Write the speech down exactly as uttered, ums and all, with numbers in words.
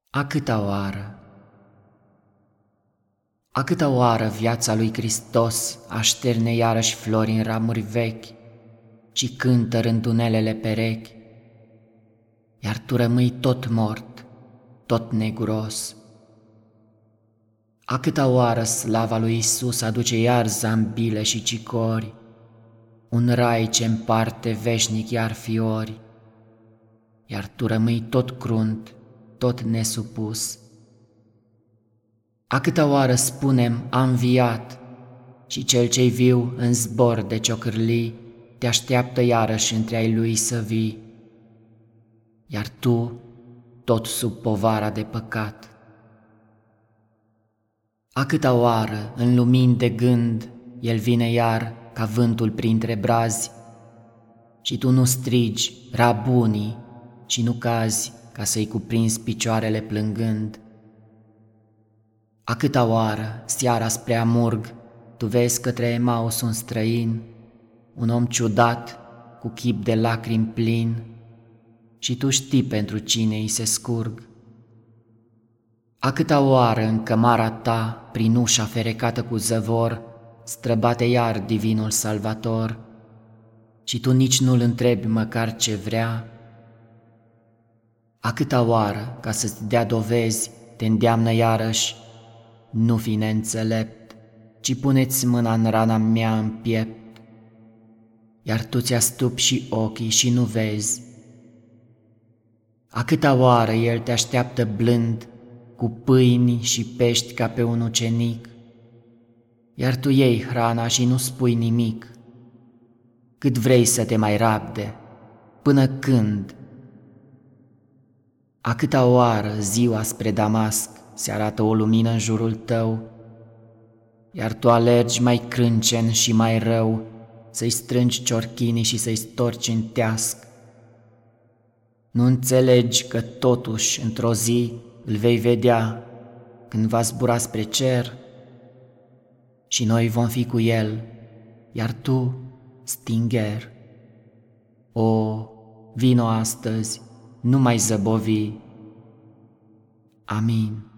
A câta oară? A câta oară viața lui Hristos așterne iarăși flori în ramuri vechi și cântă rândunelele perechi, iar tu rămâi tot mort, tot neguros. A câta oară slava lui Isus aduce iar zambile și cicori, un rai ce împarte veșnic iar fiori, iar tu rămâi tot crunt, tot nesupus. A câta oară spunem a înviat și cel ce-i viu în zbor de ciocârlii te așteaptă iarăși între ai lui să vii, iar tu tot sub povara de păcat. A câta oară în lumini de gând el vine iar ca vântul printre brazi și tu nu strigi Rabuni și nu cazi ca să-i cuprinzi picioarele plângând. A câta oară, seara spre amurg, tu vezi către Emaus un străin, un om ciudat, cu chip de lacrimi plin, și tu știi pentru cine îi se scurg. A câta oară în cămara ta, prin ușa ferecată cu zăvor, străbate iar divinul Salvator, și tu nici nu-l întrebi măcar ce vrea. A câta oară, ca să-ți dea dovezi, te îndeamnă iarăși: nu fi neînțelept, ci puneți mâna în rana mea în piept, iar tu ți-astupi și ochii și nu vezi. A câta oară el te așteaptă blând, cu pâini și pești ca pe un ucenic, iar tu iei hrana și nu spui nimic. Cât vrei să te mai rabde, până când? A câta oară ziua spre Damasc se arată o lumină în jurul tău, iar tu alergi mai crâncen și mai rău să-i strângi ciorchinii și să-i storci în teasc. Nu înțelegi că totuși într-o zi îl vei vedea când va zbura spre cer și noi vom fi cu el, iar tu stingher. O, vino astăzi, nu mai zăbovi. Amin.